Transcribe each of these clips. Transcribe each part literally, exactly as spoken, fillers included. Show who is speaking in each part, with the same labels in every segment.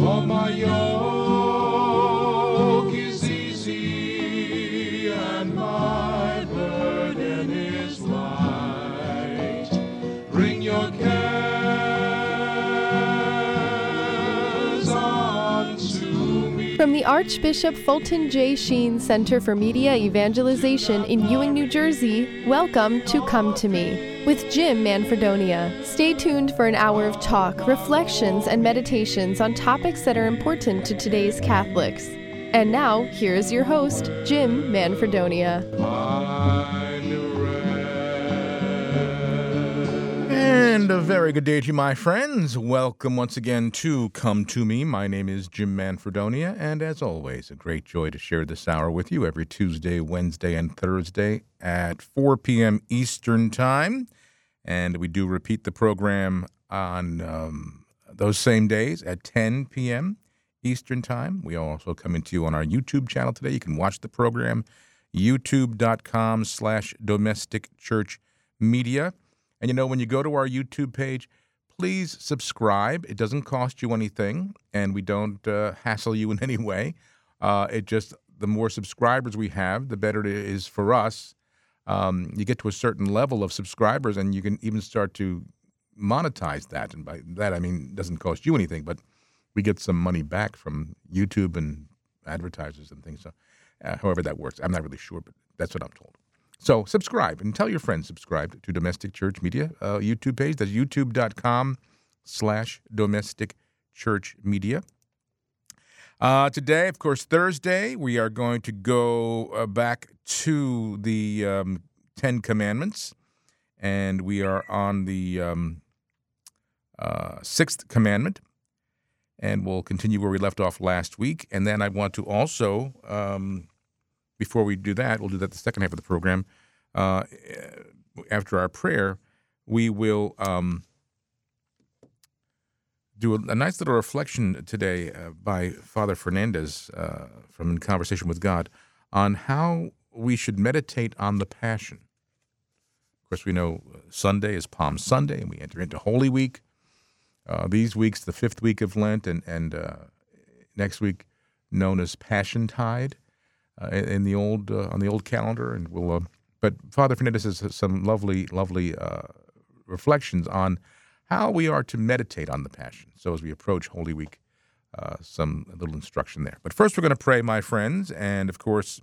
Speaker 1: For my yoke is easy and my burden is light. Bring your cares unto me.
Speaker 2: From the Archbishop Fulton J. Sheen Center for Media Evangelization in Ewing, New Jersey, welcome to Come to Me with Jim Manfredonia. Stay tuned for an hour of talk, reflections, and meditations on topics that are important to today's Catholics. And now, here is your host, Jim Manfredonia.
Speaker 1: Find rest.
Speaker 3: And a very good day to you, my friends. Welcome once again to Come to Me. My name is Jim Manfredonia, and as always, a great joy to share this hour with you every Tuesday, Wednesday, and Thursday at four p.m. Eastern Time. And we do repeat the program on um, those same days at ten p.m. Eastern Time. We also come into you on our YouTube channel today. You can watch the program, youtube.com slash domestic church media. And, you know, when you go to our YouTube page, please subscribe. It doesn't cost you anything, and we don't uh, hassle you in any way. Uh, it just, the more subscribers we have, the better it is for us. Um, you get to a certain level of subscribers, and you can even start to monetize that. And by that, I mean, it doesn't cost you anything, but we get some money back from YouTube and advertisers and things. So, uh, however that works, I'm not really sure, but that's what I'm told. So subscribe and tell your friends subscribe to Domestic Church Media uh, YouTube page. That's youtube.com slash domestic church media. Uh, today, of course, Thursday, we are going to go uh, back to the um, Ten Commandments, and we are on the um, uh, Sixth Commandment, and we'll continue where we left off last week. And then I want to also, um, before we do that, we'll do that the second half of the program. Uh, after our prayer, we will um, do a, a nice little reflection today uh, by Father Fernandez uh, from In Conversation with God on how we should meditate on the Passion. Of course, we know Sunday is Palm Sunday, and we enter into Holy Week. Uh, these weeks, the fifth week of Lent, and, and uh, next week known as Passion Tide uh, in the old uh, on the old calendar. And we'll, uh, but Father Fernandez has some lovely, lovely uh, reflections on how we are to meditate on the Passion. So as we approach Holy Week, uh, some a little instruction there. But first, we're going to pray, my friends, and of course,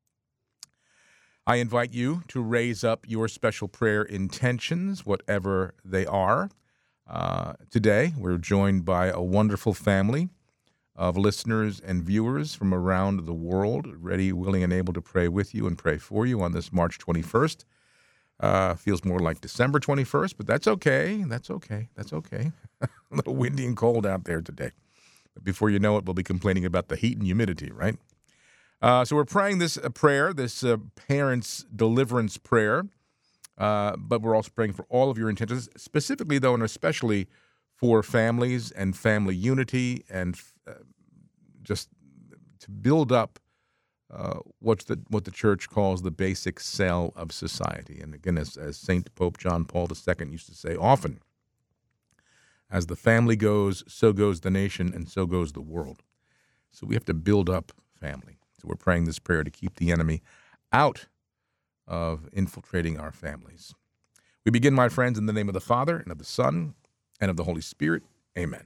Speaker 3: I invite you to raise up your special prayer intentions, whatever they are. Uh, today, we're joined by a wonderful family of listeners and viewers from around the world, ready, willing, and able to pray with you and pray for you on this March twenty-first. Uh, feels more like December twenty-first, but that's okay. That's okay. That's okay. A little windy and cold out there today. But before you know it, we'll be complaining about the heat and humidity, right? Uh, so we're praying this uh, prayer, this uh, parents' deliverance prayer, uh, but we're also praying for all of your intentions, specifically, though, and especially for families and family unity and uh, just to build up uh, what's the what the Church calls the basic cell of society. And again, as, as Saint Pope John Paul the Second used to say often, as the family goes, so goes the nation, and so goes the world. So we have to build up family. So we're praying this prayer to keep the enemy out of infiltrating our families. We begin, my friends, in the name of the Father, and of the Son, and of the Holy Spirit. Amen.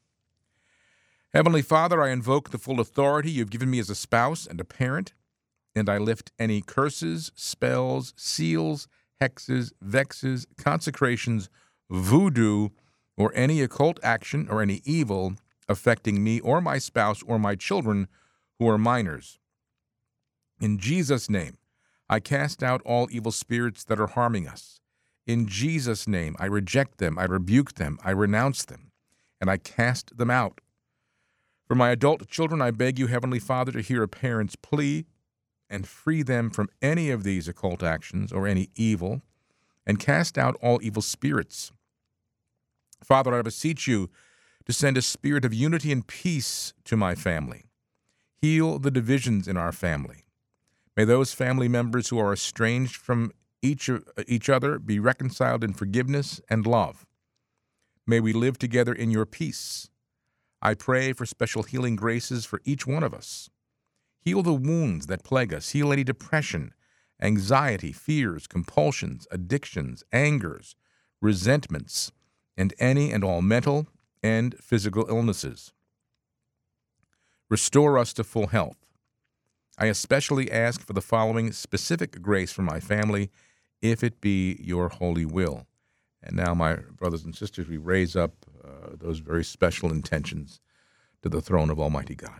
Speaker 3: Heavenly Father, I invoke the full authority you've given me as a spouse and a parent, and I lift any curses, spells, seals, hexes, vexes, consecrations, voodoo, or any occult action or any evil affecting me or my spouse or my children who are minors. In Jesus' name, I cast out all evil spirits that are harming us. In Jesus' name, I reject them, I rebuke them, I renounce them, and I cast them out. For my adult children, I beg you, Heavenly Father, to hear a parent's plea and free them from any of these occult actions or any evil, and cast out all evil spirits. Father, I beseech you to send a spirit of unity and peace to my family. Heal the divisions in our family. May those family members who are estranged from each, each other be reconciled in forgiveness and love. May we live together in your peace. I pray for special healing graces for each one of us. Heal the wounds that plague us. Heal any depression, anxiety, fears, compulsions, addictions, angers, resentments, and any and all mental and physical illnesses. Restore us to full health. I especially ask for the following specific grace for my family, if it be your holy will. And now, my brothers and sisters, we raise up uh, those very special intentions to the throne of Almighty God.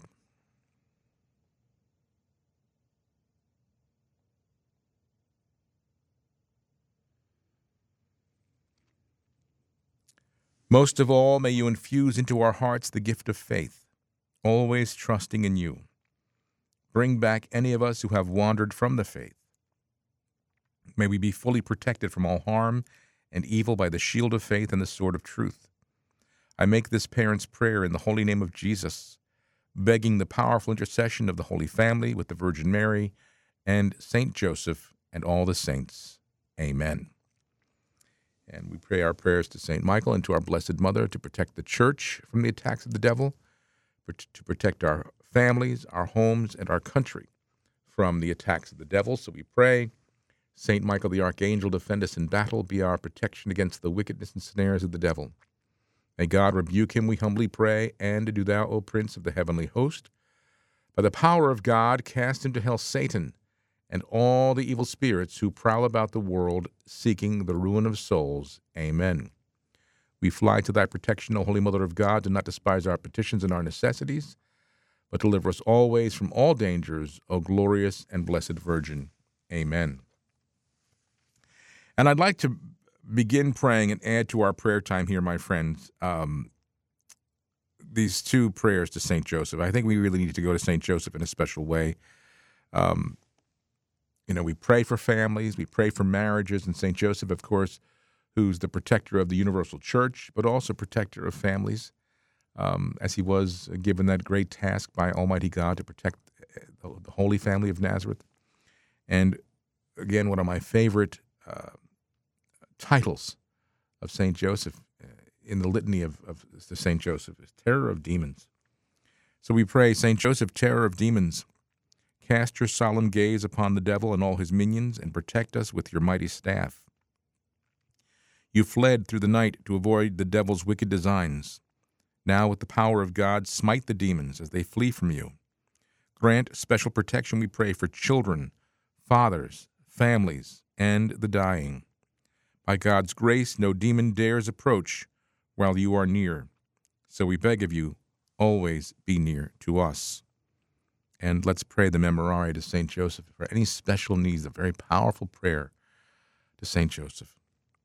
Speaker 3: Most of all, may you infuse into our hearts the gift of faith, always trusting in you. Bring back any of us who have wandered from the faith. May we be fully protected from all harm and evil by the shield of faith and the sword of truth. I make this parent's prayer in the holy name of Jesus, begging the powerful intercession of the Holy Family with the Virgin Mary and Saint Joseph and all the saints. Amen. And we pray our prayers to Saint Michael and to our Blessed Mother to protect the Church from the attacks of the devil, to protect our families, our homes, and our country from the attacks of the devil. So we pray, Saint Michael the Archangel, defend us in battle, be our protection against the wickedness and snares of the devil. May God rebuke him, we humbly pray, and do thou, O Prince of the heavenly host, by the power of God, cast into hell Satan and all the evil spirits who prowl about the world seeking the ruin of souls. Amen. We fly to thy protection, O Holy Mother of God. Do not despise our petitions and our necessities, but deliver us always from all dangers, O glorious and blessed Virgin. Amen. And I'd like to begin praying and add to our prayer time here, my friends, um, these two prayers to Saint Joseph. I think we really need to go to Saint Joseph in a special way. Um, you know, we pray for families, we pray for marriages, and Saint Joseph, of course, who's the protector of the universal church, but also protector of families, um, as he was given that great task by Almighty God to protect the, the Holy Family of Nazareth. And again, one of my favorite uh, titles of Saint Joseph uh, in the litany of, of the Saint Joseph is Terror of Demons. So we pray, Saint Joseph, terror of demons, cast your solemn gaze upon the devil and all his minions and protect us with your mighty staff. You fled through the night to avoid the devil's wicked designs. Now, with the power of God, smite the demons as they flee from you. Grant special protection, we pray, for children, fathers, families, and the dying. By God's grace, no demon dares approach while you are near. So we beg of you, always be near to us. And let's pray the Memorare to Saint Joseph for any special needs, a very powerful prayer to Saint Joseph.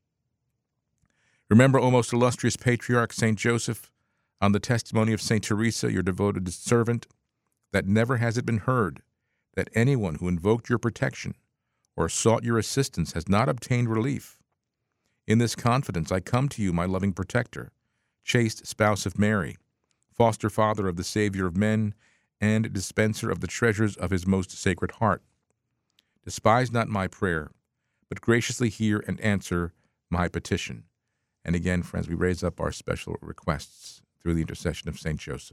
Speaker 3: Remember, O most illustrious Patriarch Saint Joseph, on the testimony of Saint Teresa, your devoted servant, that never has it been heard that anyone who invoked your protection or sought your assistance has not obtained relief. In this confidence I come to you, my loving protector, chaste spouse of Mary, foster father of the Savior of men, and dispenser of the treasures of his most sacred heart. Despise not my prayer, but graciously hear and answer my petition. And again, friends, we raise up our special requests through the intercession of Saint Joseph.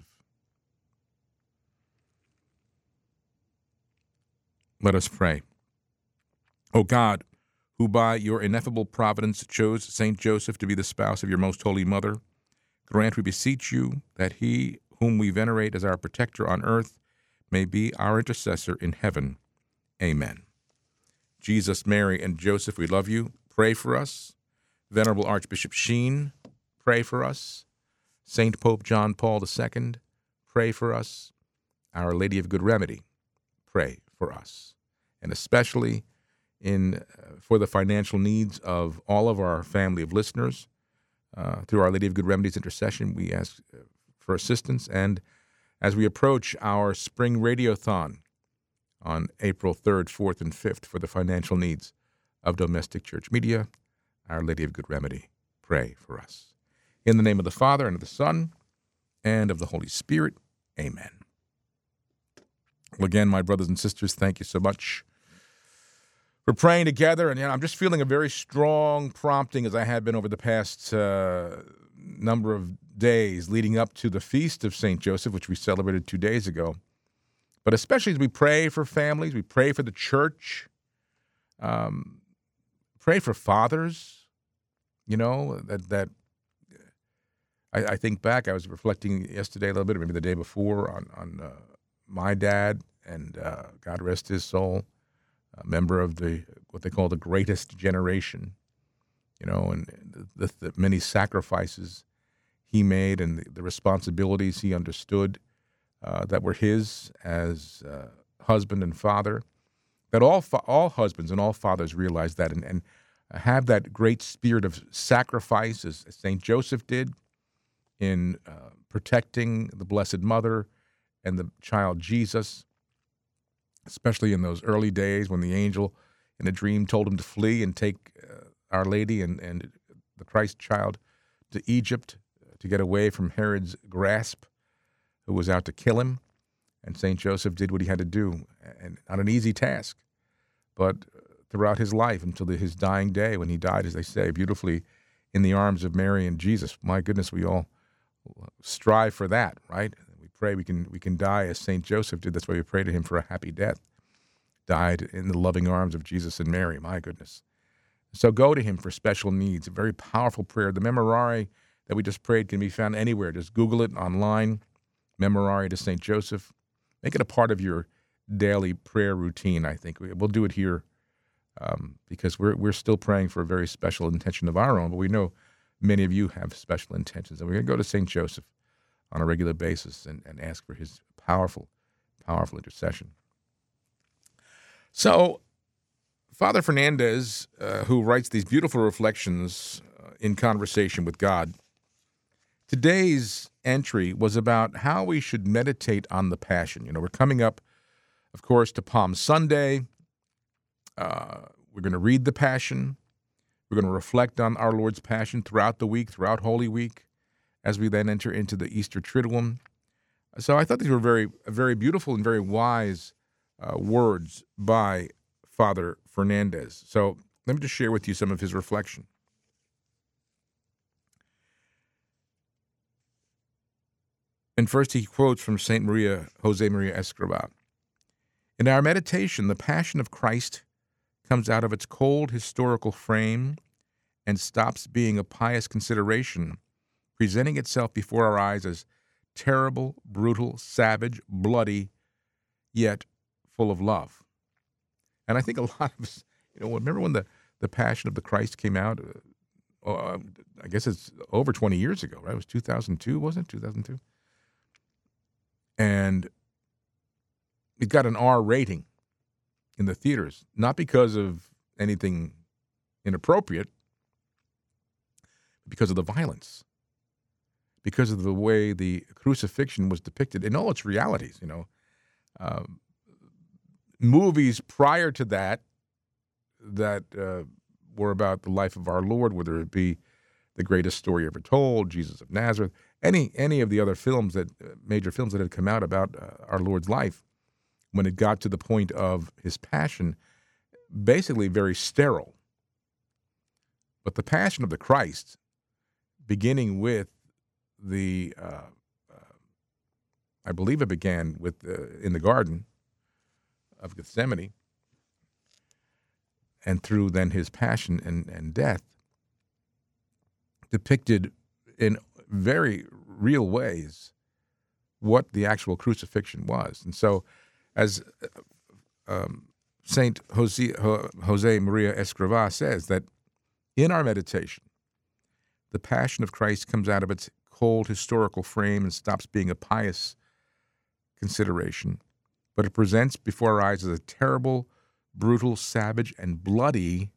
Speaker 3: Let us pray. O God, who by your ineffable providence chose Saint Joseph to be the spouse of your most holy mother, grant, we beseech you, that he whom we venerate as our protector on earth may be our intercessor in heaven. Amen. Jesus, Mary, and Joseph, we love you. Pray for us. Venerable Archbishop Sheen, pray for us. Saint Pope John Paul the Second, pray for us. Our Lady of Good Remedy, pray for us. And especially in uh, for the financial needs of all of our family of listeners. Uh, through Our Lady of Good Remedy's intercession, we ask uh, for assistance. And as we approach our spring radiothon on April third, fourth, and fifth for the financial needs of domestic church media, Our Lady of Good Remedy, pray for us. In the name of the Father, and of the Son, and of the Holy Spirit, amen. Well, again, my brothers and sisters, thank you so much for praying together. And you know, I'm just feeling a very strong prompting, as I have been over the past uh, number of days leading up to the feast of Saint Joseph, which we celebrated two days ago, but especially as we pray for families, we pray for the church, um, pray for fathers, you know, that, that I, I think back, I was reflecting yesterday a little bit, maybe the day before, on, on uh, my dad, and uh, God rest his soul, a member of the what they call the greatest generation, you know, and the, the many sacrifices he made and the, the responsibilities he understood uh, that were his as uh, husband and father, that all fa- all husbands and all fathers realize that and, and have that great spirit of sacrifice as, as Saint Joseph did in uh, protecting the Blessed Mother and the child Jesus, especially in those early days when the angel in a dream told him to flee and take uh, Our Lady and, and the Christ child to Egypt to get away from Herod's grasp, who was out to kill him. And Saint Joseph did what he had to do, and not an easy task, but throughout his life until the, his dying day, when he died, as they say, beautifully in the arms of Mary and Jesus. My goodness, we all strive for that, right? We pray we can we can die as Saint Joseph did. That's why we pray to him for a happy death. Died in the loving arms of Jesus and Mary. My goodness. So go to him for special needs. A very powerful prayer. The Memorare that we just prayed can be found anywhere. Just Google it online. Memorare to Saint Joseph. Make it a part of your daily prayer routine, I think. We'll do it here um, because we're we're still praying for a very special intention of our own, but we know many of you have special intentions. And we're going to go to Saint Joseph on a regular basis and, and ask for his powerful, powerful intercession. So, Father Fernandez, uh, who writes these beautiful reflections uh, in conversation with God, today's entry was about how we should meditate on the Passion. You know, we're coming up, of course, to Palm Sunday. Uh, we're going to read the Passion. We're going to reflect on our Lord's Passion throughout the week, throughout Holy Week, as we then enter into the Easter Triduum. So I thought these were very, very beautiful and very wise uh, words by Father Fernandez. So let me just share with you some of his reflection. And first he quotes from Saint Maria, Jose Maria Escrivá. In our meditation, the Passion of Christ comes out of its cold historical frame and stops being a pious consideration, presenting itself before our eyes as terrible, brutal, savage, bloody, yet full of love. And I think a lot of us, you know, remember when the, the Passion of the Christ came out? Uh, uh, I guess it's over twenty years ago, right? It was two thousand two, wasn't it? two thousand two? And it got an R rating in the theaters, not because of anything inappropriate, but because of the violence, because of the way the crucifixion was depicted in all its realities. You know, um, movies prior to that that uh, were about the life of our Lord, whether it be The Greatest Story Ever Told, Jesus of Nazareth, any any of the other films that uh, major films that had come out about uh, our Lord's life, when it got to the point of his Passion, basically very sterile. But the Passion of the Christ, beginning with the, uh, uh, I believe it began with uh, in the Garden of Gethsemane, and through then his Passion and, and death, depicted in very real ways what the actual crucifixion was. And so, as um, Saint Jose, Jose Maria Escrivá says, that in our meditation, the Passion of Christ comes out of its cold historical frame and stops being a pious consideration, but it presents before our eyes as a terrible, brutal, savage, and bloody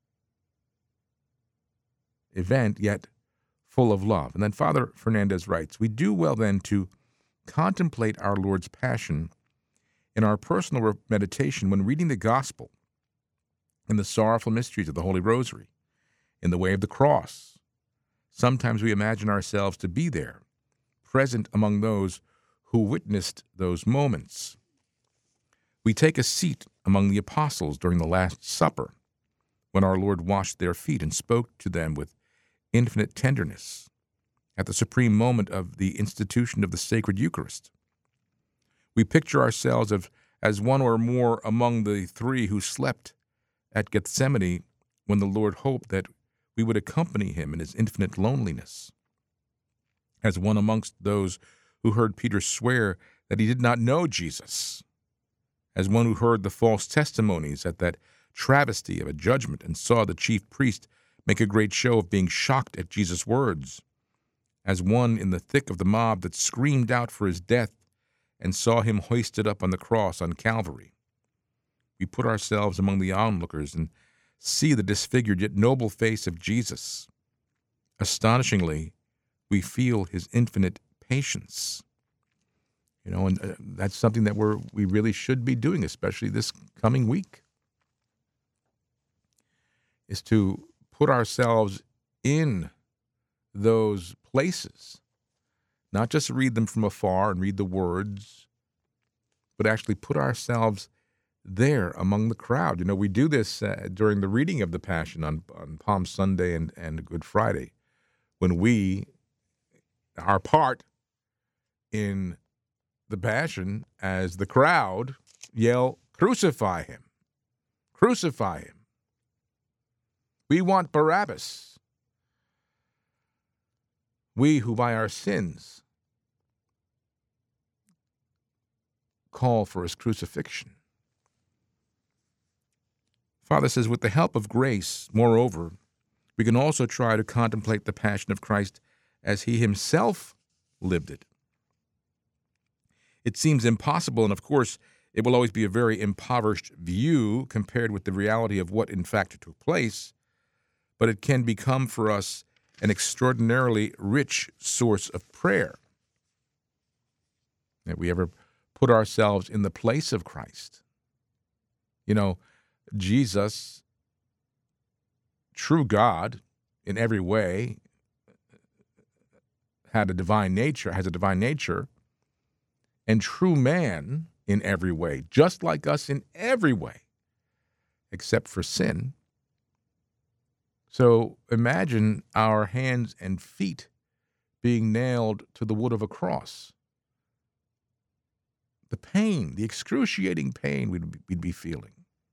Speaker 3: event, yet full of love. And then Father Fernandez writes, we do well then to contemplate our Lord's Passion in our personal meditation when reading the Gospel, in the sorrowful mysteries of the Holy Rosary, in the way of the cross. Sometimes we imagine ourselves to be there, present among those who witnessed those moments. We take a seat among the apostles during the Last Supper, when our Lord washed their feet and spoke to them with infinite tenderness, at the supreme moment of the institution of the sacred Eucharist. We picture ourselves of, as one or more among the three who slept at Gethsemane when the Lord hoped that we would accompany him in his infinite loneliness, as one amongst those who heard Peter swear that he did not know Jesus, as one who heard the false testimonies at that travesty of a judgment and saw the chief priest make a great show of being shocked at Jesus' words, as one in the thick of the mob that screamed out for his death and saw him hoisted up on the cross on Calvary. We put ourselves among the onlookers and see the disfigured yet noble face of Jesus. Astonishingly, we feel his infinite patience. You know, and uh, that's something that we're, we really should be doing, especially this coming week, is to put ourselves in those places, not just read them from afar and read the words, but actually put ourselves there among the crowd. You know, we do this uh, during the reading of the Passion on, on Palm Sunday and, and Good Friday, when we, our part in the Passion as the crowd yell, "Crucify him! Crucify him! We want Barabbas." We who by our sins call for his crucifixion. Father says, with the help of grace, moreover, we can also try to contemplate the Passion of Christ as he himself lived it. It seems impossible, and of course, it will always be a very impoverished view compared with the reality of what in fact took place, but it can become for us an extraordinarily rich source of prayer. Have we ever put ourselves in the place of Christ? You know, Jesus, true God in every way, had a divine nature, has a divine nature, and true man in every way, just like us in every way, except for sin. So imagine our hands and feet being nailed to the wood of a cross. The pain, the excruciating pain we'd be, we'd be feeling.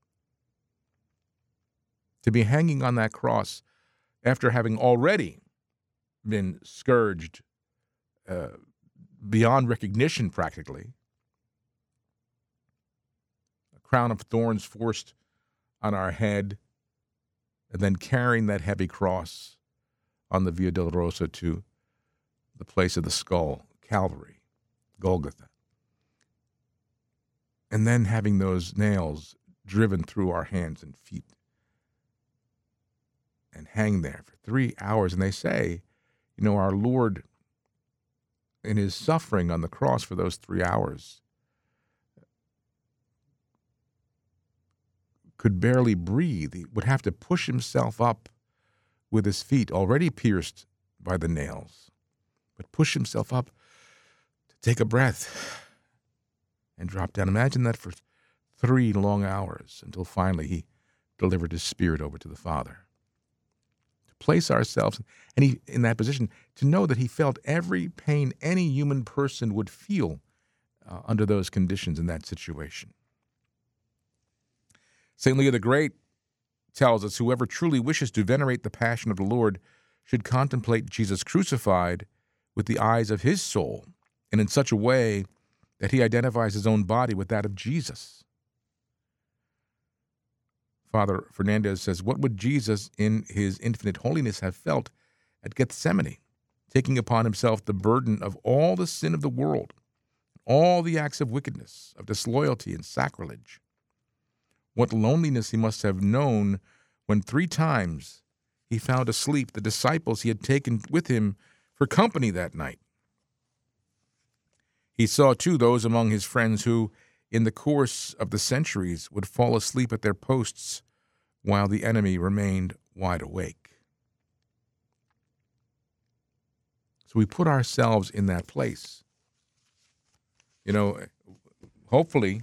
Speaker 3: To be hanging on that cross after having already been scourged uh, beyond recognition practically, a crown of thorns forced on our head, and then carrying that heavy cross on the Via Dolorosa to the place of the skull, Calvary, Golgotha. And then having those nails driven through our hands and feet and hang there for three hours. And they say, you know, our Lord, in his suffering on the cross for those three hours, could barely breathe. He would have to push himself up with his feet, already pierced by the nails, but push himself up to take a breath and drop down. Imagine that for three long hours until finally he delivered his spirit over to the Father. To place ourselves and he, in that position, to know that he felt every pain any human person would feel uh, under those conditions in that situation. Saint Leo the Great tells us, whoever truly wishes to venerate the Passion of the Lord should contemplate Jesus crucified with the eyes of his soul, and in such a way that he identifies his own body with that of Jesus. Father Fernandez says, what would Jesus in his infinite holiness have felt at Gethsemane, taking upon himself the burden of all the sin of the world, all the acts of wickedness, of disloyalty and sacrilege? What loneliness he must have known when three times he found asleep the disciples he had taken with him for company that night. He saw, too, those among his friends who, in the course of the centuries, would fall asleep at their posts while the enemy remained wide awake. So we put ourselves in that place. You know, hopefully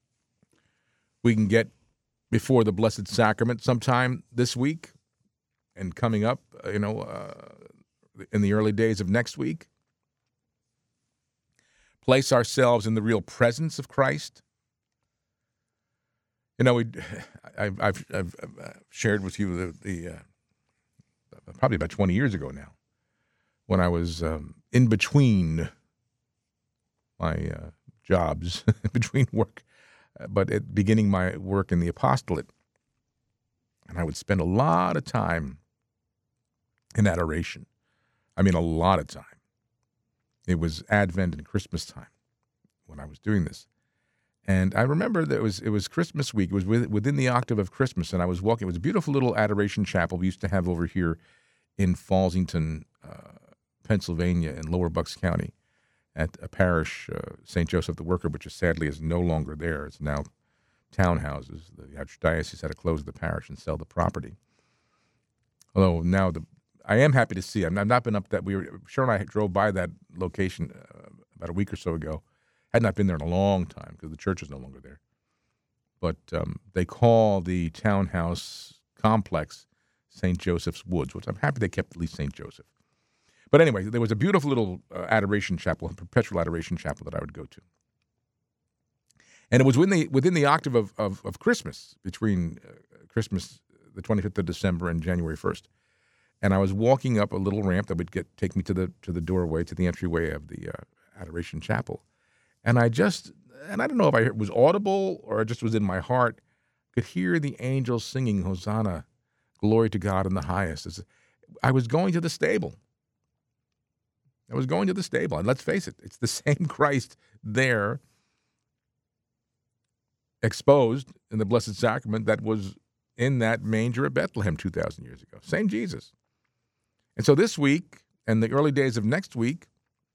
Speaker 3: we can get before the Blessed Sacrament sometime this week. and coming up, uh, you know, uh, in the early days of next week. Place ourselves in the real presence of Christ. You know, we, I've, I've, I've shared with you the, the uh, probably about twenty years ago now, when I was um, in between my uh, jobs, between work, uh, but at beginning my work in the apostolate. And I would spend a lot of time in adoration. I mean, a lot of time. It was Advent and Christmas time when I was doing this. And I remember that it was it was Christmas week. It was with, within the octave of Christmas, and I was walking. It was a beautiful little adoration chapel we used to have over here in Falsington, uh, Pennsylvania, in Lower Bucks County, at a parish, uh, Saint Joseph the Worker, which is sadly is no longer there. It's now townhouses. The archdiocese had to close the parish and sell the property. Although now the I am happy to see. I've not been up that. We were Cheryl and I drove by that location uh, about a week or so ago. Had not been there in a long time because the church is no longer there. But um, they call the townhouse complex Saint Joseph's Woods, which I'm happy they kept at least Saint Joseph. But anyway, there was a beautiful little uh, adoration chapel, a perpetual adoration chapel that I would go to. And it was within the, within the octave of, of, of Christmas, between uh, Christmas, the twenty-fifth of December, and January first. And I was walking up a little ramp that would get take me to the to the doorway, to the entryway of the uh, adoration chapel. And I just, and I don't know if I was audible or it just was in my heart, could hear the angels singing, Hosanna, glory to God in the highest. As I was going to the stable. I was going to the stable. And let's face it, it's the same Christ there, exposed in the Blessed Sacrament, that was in that manger at Bethlehem two thousand years ago. Same Jesus. And so this week and the early days of next week,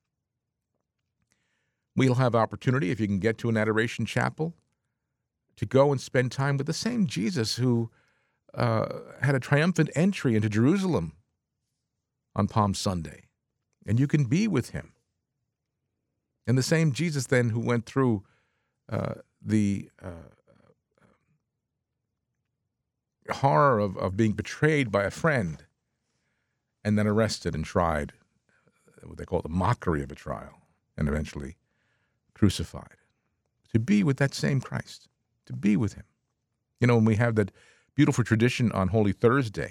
Speaker 3: we'll have opportunity, if you can get to an adoration chapel, to go and spend time with the same Jesus who uh, had a triumphant entry into Jerusalem on Palm Sunday. And you can be with him. And the same Jesus then who went through uh, the uh, horror of, of being betrayed by a friend and then arrested and tried, what they call the mockery of a trial, and eventually crucified. To be with that same Christ, to be with him. You know, when we have that beautiful tradition on Holy Thursday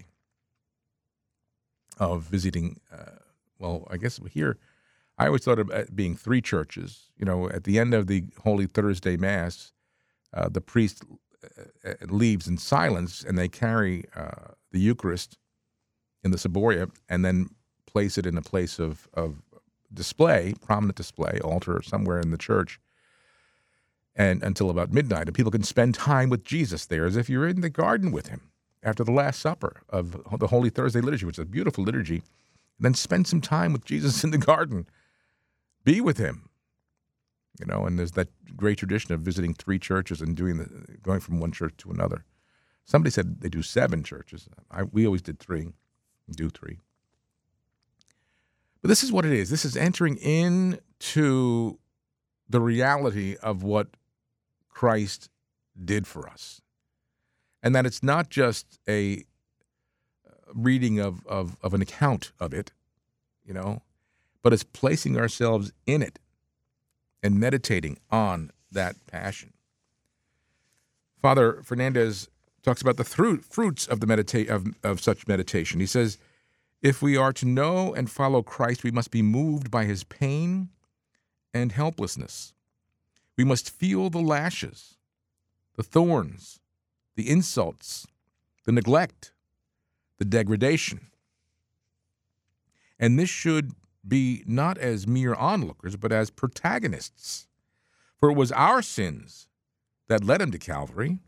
Speaker 3: of visiting, uh, well, I guess here, I always thought of it being three churches. You know, at the end of the Holy Thursday Mass, uh, the priest uh, leaves in silence, and they carry uh, the Eucharist in the Ciboria and then place it in a place of, of display, prominent display, altar somewhere in the church, and until about midnight. And people can spend time with Jesus there as if you're in the garden with him after the Last Supper of the Holy Thursday liturgy, which is a beautiful liturgy. And then spend some time with Jesus in the garden. Be with him. You know, and there's that great tradition of visiting three churches and doing the going from one church to another. Somebody said they do seven churches. I, we always did three, do three. But this is what it is. This is entering into the reality of what Christ did for us. And that it's not just a reading of, of, of an account of it, you know, but it's placing ourselves in it and meditating on that passion. Father Fernandez talks about the thru- fruits of the medita- of, of such meditation. He says, if we are to know and follow Christ, we must be moved by his pain and helplessness. We must feel the lashes, the thorns, the insults, the neglect, the degradation. And this should be not as mere onlookers, but as protagonists. For it was our sins that led him to Calvary.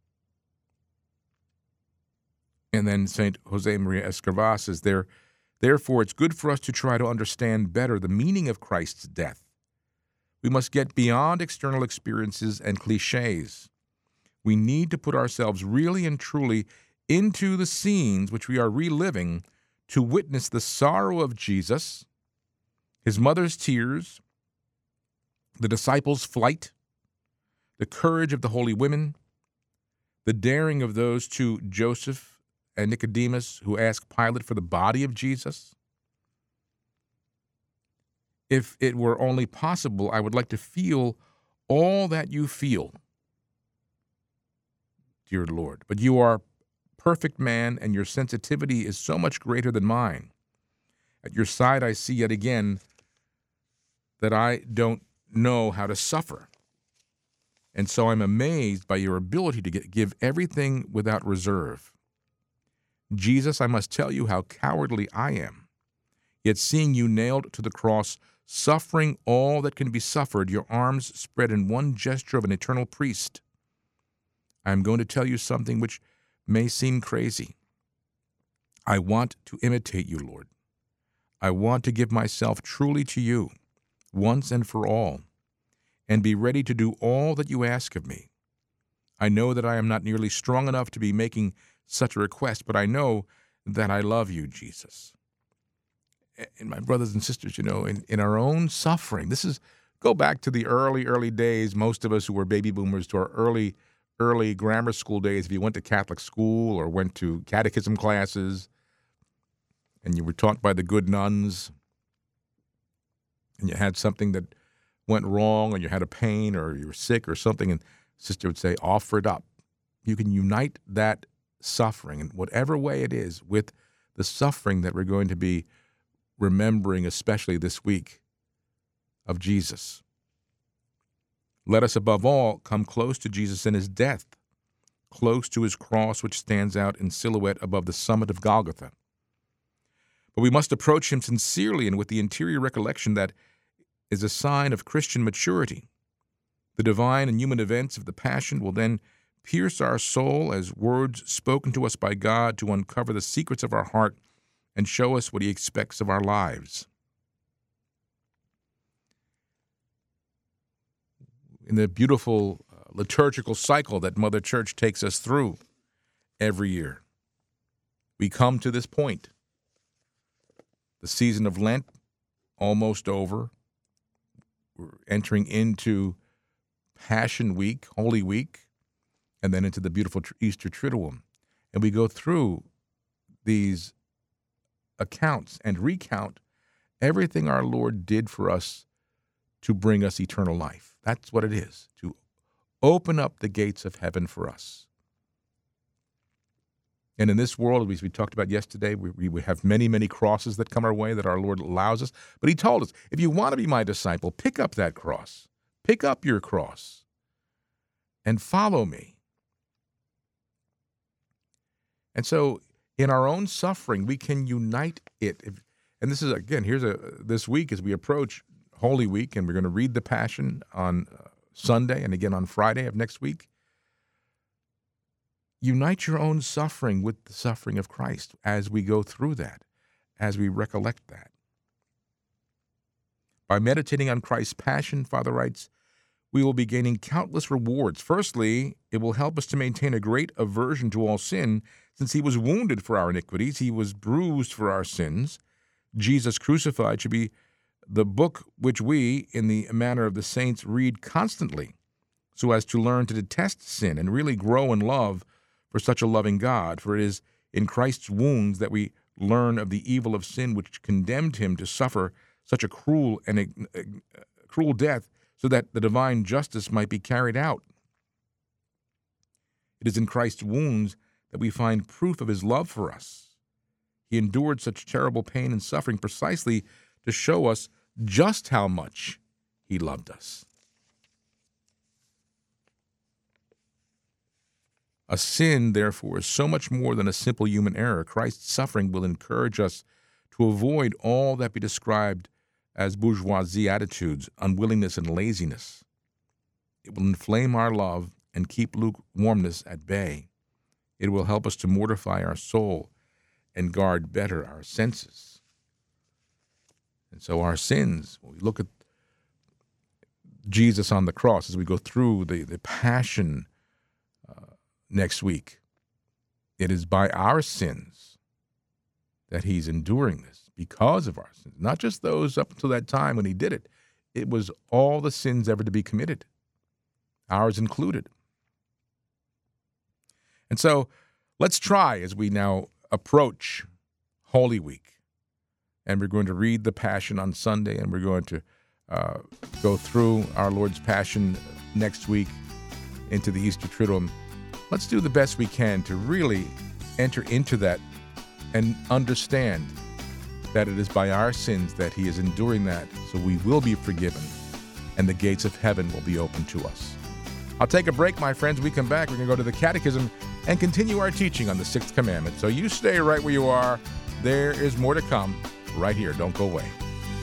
Speaker 3: And then Saint Jose Maria Escrivá says, there, therefore it's good for us to try to understand better the meaning of Christ's death. We must get beyond external experiences and cliches. We need to put ourselves really and truly into the scenes which we are reliving to witness the sorrow of Jesus, his mother's tears, the disciples' flight, the courage of the holy women, the daring of those two, Joseph and Nicodemus who asked Pilate for the body of Jesus? If it were only possible, I would like to feel all that you feel, dear Lord. But you are perfect man, and your sensitivity is so much greater than mine. At your side, I see yet again that I don't know how to suffer. And so I'm amazed by your ability to get, give everything without reserve. Jesus, I must tell you how cowardly I am. Yet seeing you nailed to the cross, suffering all that can be suffered, your arms spread in one gesture of an eternal priest, I am going to tell you something which may seem crazy. I want to imitate you, Lord. I want to give myself truly to you, once and for all, and be ready to do all that you ask of me. I know that I am not nearly strong enough to be making such a request, but I know that I love you, Jesus. And my brothers and sisters, you know, in, in our own suffering, this is, go back to the early, early days, most of us who were baby boomers, to our early, early grammar school days. If you went to Catholic school or went to catechism classes and you were taught by the good nuns and you had something that went wrong or you had a pain or you were sick or something, and sister would say, offer it up. You can unite that suffering in whatever way it is with the suffering that we're going to be remembering, especially this week, of Jesus. Let us above all come close to Jesus in his death, close to his cross, which stands out in silhouette above the summit of Golgotha. But we must approach him sincerely and with the interior recollection that is a sign of Christian maturity. The divine and human events of the Passion will then pierce our soul as words spoken to us by God to uncover the secrets of our heart and show us what he expects of our lives. In the beautiful uh, liturgical cycle that Mother Church takes us through every year, we come to this point. The season of Lent almost over. We're entering into Passion Week, Holy Week, and then into the beautiful Easter Triduum. And we go through these accounts and recount everything our Lord did for us to bring us eternal life. That's what it is, to open up the gates of heaven for us. And in this world, as we talked about yesterday, we, we have many, many crosses that come our way that our Lord allows us. But he told us, if you want to be my disciple, pick up that cross. Pick up your cross and follow me. And so in our own suffering, we can unite it. If, and this is, again, here's a this week as we approach Holy Week, and we're going to read the Passion on uh, Sunday and again on Friday of next week. Unite your own suffering with the suffering of Christ as we go through that, as we recollect that. By meditating on Christ's passion, Father writes, we will be gaining countless rewards. Firstly, it will help us to maintain a great aversion to all sin, since he was wounded for our iniquities, he was bruised for our sins. Jesus crucified should be the book which we, in the manner of the saints, read constantly, so as to learn to detest sin and really grow in love for such a loving God. For it is in Christ's wounds that we learn of the evil of sin which condemned him to suffer such a cruel and a, a, a cruel death, so that the divine justice might be carried out. It is in Christ's wounds that we find proof of his love for us. He endured such terrible pain and suffering precisely to show us just how much he loved us. A sin, therefore, is so much more than a simple human error. Christ's suffering will encourage us to avoid all that be described as bourgeoisie attitudes, unwillingness, and laziness. It will inflame our love and keep lukewarmness at bay. It will help us to mortify our soul and guard better our senses. And so our sins, when we look at Jesus on the cross, as we go through the, the Passion uh, next week, it is by our sins that he's enduring this, because of our sins. Not just those up until that time when he did it. It was all the sins ever to be committed, ours included. And so Let's try as we now approach Holy Week. And we're going to read the Passion on Sunday, and we're going to uh, go through our Lord's Passion next week into the Easter Triduum. Let's do the best we can to really enter into that and understand that it is by our sins that he is enduring that, so we will be forgiven, and the gates of heaven will be open to us. I'll take a break, my friends. When we come back, we're going to go to the Catechism and continue our teaching on the Sixth Commandment. So you stay right where you are. There is more to come right here. Don't go away.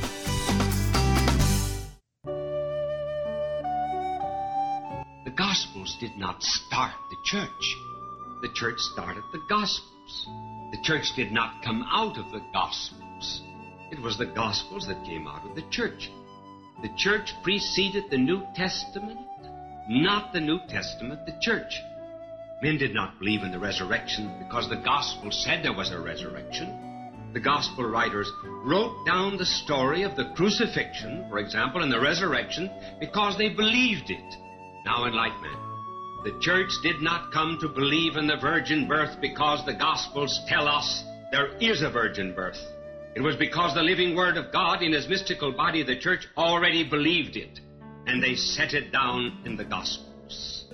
Speaker 4: The Gospels did not start the church. The church started the Gospels. The church did not come out of the Gospels. It was the Gospels that came out of the church. The church preceded the New Testament, not the New Testament, the church. Men did not believe in the resurrection because the Gospel said there was a resurrection. The Gospel writers wrote down the story of the crucifixion, for example, and the resurrection because they believed it. Now, in like manner, the church did not come to believe in the virgin birth because the Gospels tell us there is a virgin birth. It was because the living Word of God in his mystical body, the church, already believed it, and they set it down in the Gospels.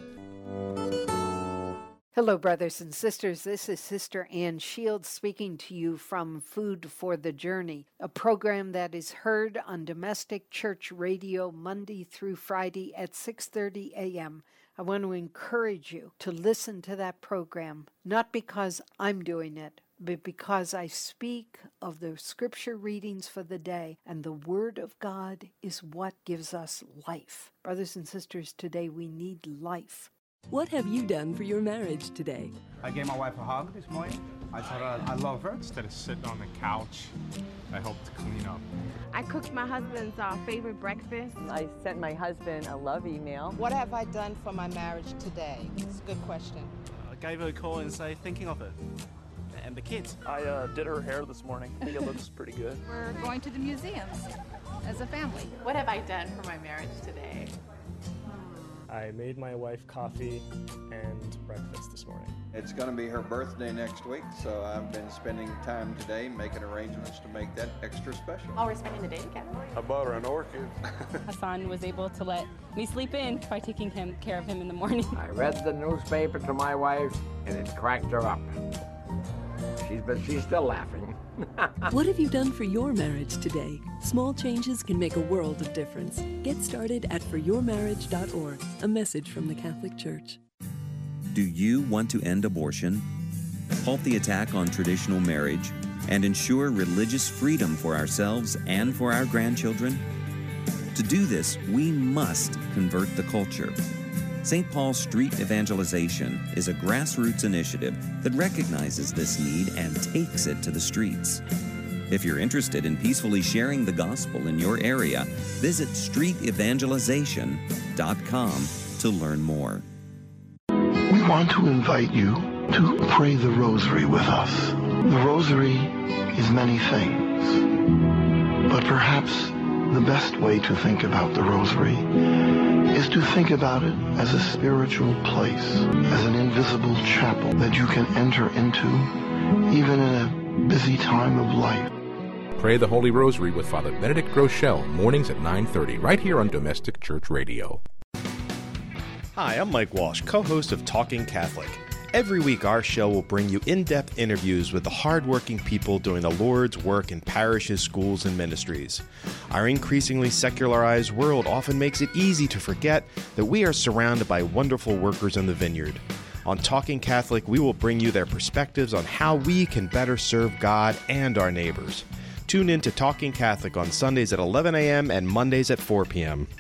Speaker 5: Hello, brothers and sisters. This is Sister Ann Shields speaking to you from Food for the Journey, a program that is heard on Domestic Church Radio Monday through Friday at six thirty a.m. I want to encourage you to listen to that program, not because I'm doing it, but because I speak of the scripture readings for the day, and the Word of God is what gives us life. Brothers and sisters, today we need life.
Speaker 6: What have you done for your marriage today?
Speaker 7: I gave my wife a hug this morning. I told her I love her.
Speaker 1: Instead of sitting on the couch, I helped clean up.
Speaker 8: I cooked my husband's uh, favorite breakfast.
Speaker 9: I sent my husband a love email.
Speaker 10: What have I done for my marriage today? It's a good question.
Speaker 11: I gave her a call and say, thinking of it. And the kids.
Speaker 12: I uh, did her hair this morning. I think it looks pretty good.
Speaker 13: We're going to the museums as a family.
Speaker 14: What have I done for my marriage today?
Speaker 15: I made my wife coffee and breakfast this morning.
Speaker 16: It's going to be her birthday next week, so I've been spending time today making arrangements to make that extra special.
Speaker 14: Oh, we're spending the day together.
Speaker 17: I bought her an orchid.
Speaker 18: Hassan was able to let me sleep in by taking him, care of him in the morning.
Speaker 19: I read the newspaper to my wife, and it cracked her up. She's, but she's still laughing.
Speaker 6: What have you done for your marriage today? Small changes can make a world of difference. Get started at for your marriage dot org, a message from the Catholic Church.
Speaker 20: Do you want to end abortion, halt the attack on traditional marriage, and ensure religious freedom for ourselves and for our grandchildren? To do this, we must convert the culture. Saint Paul Street Evangelization is a grassroots initiative that recognizes this need and takes it to the streets. If you're interested in peacefully sharing the gospel in your area, visit street evangelization dot com to learn more.
Speaker 21: We want to invite you to pray the Rosary with us. The Rosary is many things, but perhaps the best way to think about the Rosary is to think about it as a spiritual place, as an invisible chapel that you can enter into even in a busy time of life.
Speaker 3: Pray the Holy Rosary with Father Benedict Groeschel, mornings at nine thirty, right here on Domestic Church Radio.
Speaker 22: Hi, I'm Mike Walsh, co-host of Talking Catholic. Every week, our show will bring you in-depth interviews with the hardworking people doing the Lord's work in parishes, schools, and ministries. Our increasingly secularized world often makes it easy to forget that we are surrounded by wonderful workers in the vineyard. On Talking Catholic, we will bring you their perspectives on how we can better serve God and our neighbors. Tune in to Talking Catholic on Sundays at eleven a.m. and Mondays at four p.m.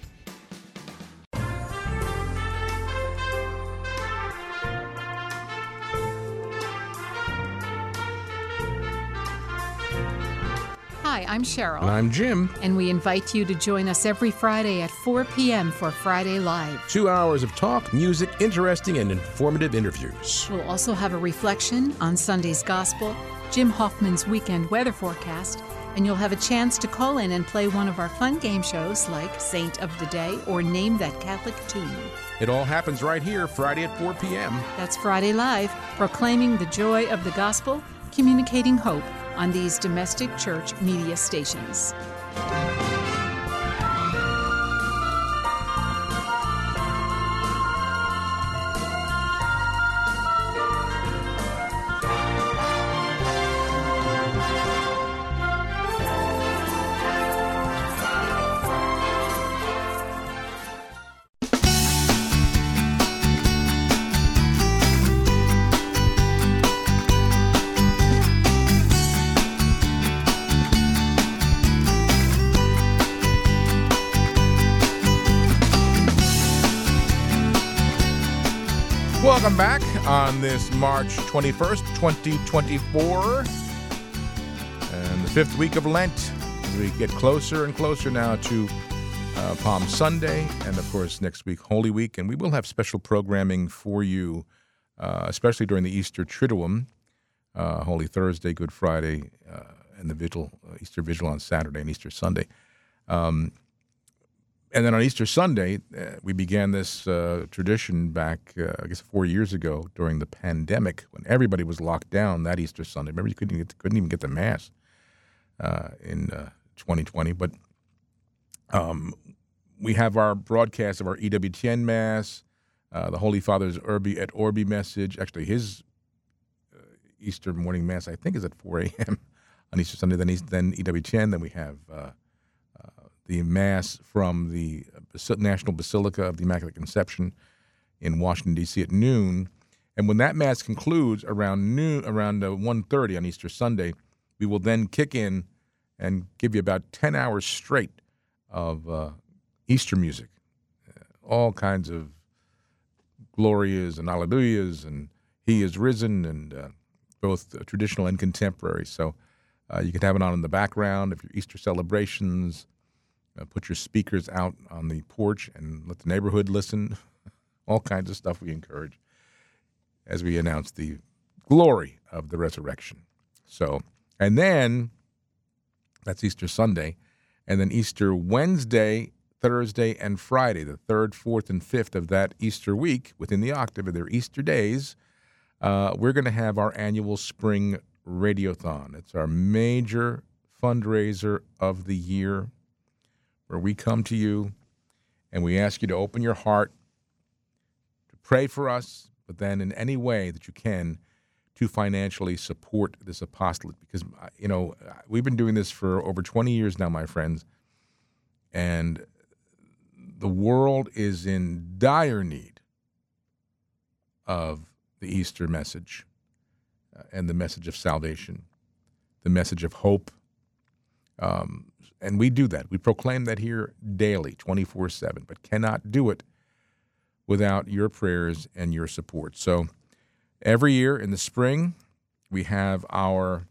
Speaker 13: Hi, I'm Cheryl.
Speaker 3: And I'm Jim.
Speaker 13: And we invite you to join us every Friday at four p.m. for Friday Live.
Speaker 3: Two hours of talk, music, interesting and informative interviews.
Speaker 13: We'll also have a reflection on Sunday's Gospel, Jim Hoffman's weekend weather forecast, And you'll have a chance to call in and play one of our fun game shows like Saint of the Day or Name That Catholic Tune.
Speaker 3: It all happens right here, Friday at four p.m.
Speaker 13: That's Friday Live, proclaiming the joy of the gospel, communicating hope on these domestic church media stations.
Speaker 3: Welcome back on this March twenty-first, twenty twenty-four, and the fifth week of Lent, as we get closer and closer now to uh, Palm Sunday, and of course next week, Holy Week, and we will have special programming for you, uh, especially during the Easter Triduum, uh, Holy Thursday, Good Friday, uh, and the Vigil, uh, Easter Vigil on Saturday and Easter Sunday. Um, And then on Easter Sunday, uh, we began this uh, tradition back, uh, I guess, four years ago during the pandemic when everybody was locked down that Easter Sunday. Remember, you couldn't even get, couldn't even get the Mass uh, in uh, twenty twenty. But um, we have our broadcast of our E W T N Mass, uh, the Holy Father's Urbi et Orbi message. Actually, his uh, Easter morning Mass, I think, is at four a.m. on Easter Sunday. Then, he's, then E W T N. Then we have Uh, the Mass from the National Basilica of the Immaculate Conception in Washington, D C at noon. And when that Mass concludes around noon, around uh, one thirty on Easter Sunday, we will then kick in and give you about ten hours straight of uh, Easter music. Uh, all kinds of glorias and alleluias and He is risen, and uh, both uh, traditional and contemporary. So uh, you can have it on in the background of your Easter celebrations. Uh, put your speakers out on the porch and let the neighborhood listen. All kinds of stuff we encourage as we announce the glory of the resurrection. So, and then that's Easter Sunday, and then Easter Wednesday, Thursday, and Friday, the third, fourth, and fifth of that Easter week within the octave of their Easter days, uh, we're going to have our annual Spring Radiothon. It's our major fundraiser of the year, where we come to you and we ask you to open your heart, to pray for us, but then in any way that you can to financially support this apostolate. Because, you know, we've been doing this for over twenty years now, my friends, and the world is in dire need of the Easter message uh, and the message of salvation, the message of hope. Um, and we do that. We proclaim that here daily, twenty-four seven, but cannot do it without your prayers and your support. So every year in the spring, we have our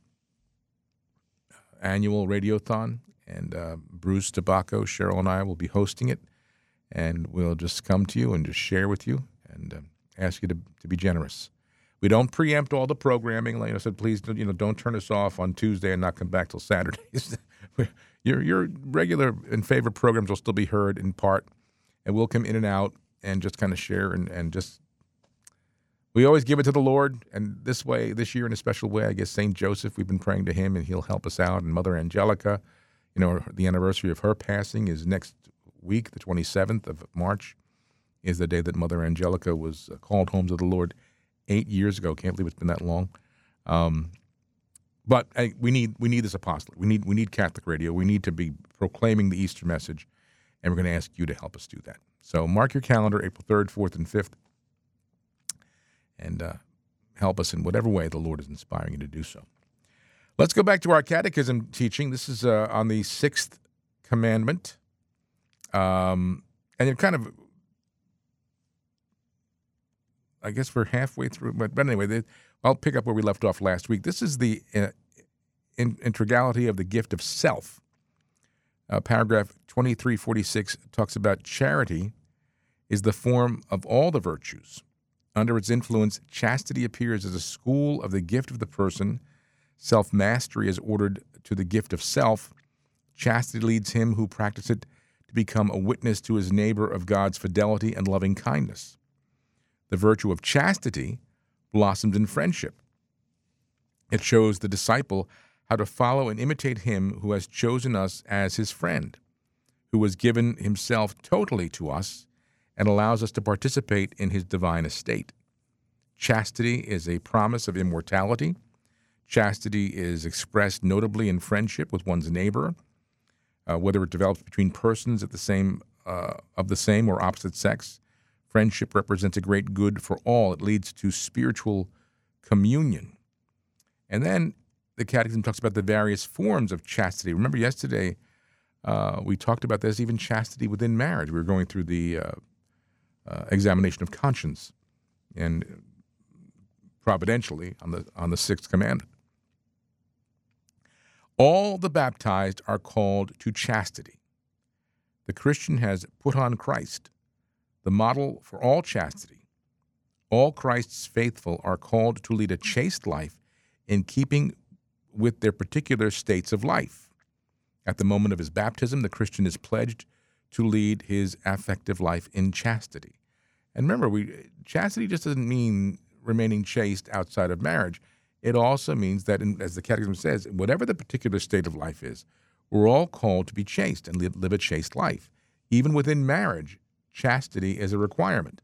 Speaker 3: annual Radiothon, and uh, Bruce Tobacco, Cheryl, and I will be hosting it, and we'll just come to you and just share with you and uh, ask you to, to be generous. We don't preempt all the programming. Like I said, please, you know, don't turn us off on Tuesday and not come back till Saturdays. your your regular and favorite programs will still be heard in part, and we'll come in and out and just kind of share and, and just. We always give it to the Lord, and this way, this year in a special way, I guess Saint Joseph, we've been praying to him, and he'll help us out. And Mother Angelica, you know, the anniversary of her passing is next week, the twenty-seventh of March, is the day that Mother Angelica was called home to the Lord eight years ago. Can't believe it's been that long. Um, but I, we need we need this apostolate. We need we need Catholic radio. We need to be proclaiming the Easter message, and we're going to ask you to help us do that. So mark your calendar, April third, fourth, and fifth, and uh, help us in whatever way the Lord is inspiring you to do so. Let's go back to our catechism teaching. This is uh, on the sixth commandment, um, and it kind of. I guess we're halfway through, but, but anyway, they, I'll pick up where we left off last week. This is the uh, in, integrality of the gift of self. Uh, paragraph twenty-three forty-six talks about charity is the form of all the virtues. Under its influence, chastity appears as a school of the gift of the person. Self-mastery is ordered to the gift of self, chastity leads him who practices it to become a witness to his neighbor of God's fidelity and loving kindness. The virtue of chastity blossoms in friendship. It shows the disciple how to follow and imitate him who has chosen us as his friend, who has given himself totally to us and allows us to participate in his divine estate. Chastity is a promise of immortality. Chastity is expressed notably in friendship with one's neighbor, uh, whether it develops between persons at the same uh, of the same or opposite sex. Friendship represents a great good for all. It leads to spiritual communion. And then the Catechism talks about the various forms of chastity. Remember yesterday uh, we talked about there's even chastity within marriage. We were going through the uh, uh, examination of conscience and providentially on the on the sixth commandment. All the baptized are called to chastity. The Christian has put on Christ, the model for all chastity. All Christ's faithful are called to lead a chaste life in keeping with their particular states of life. At the moment of his baptism, the Christian is pledged to lead his affective life in chastity. And remember, we chastity just doesn't mean remaining chaste outside of marriage. It also means that, in, as the Catechism says, whatever the particular state of life is, we're all called to be chaste and live, live a chaste life. Even within marriage, chastity is a requirement.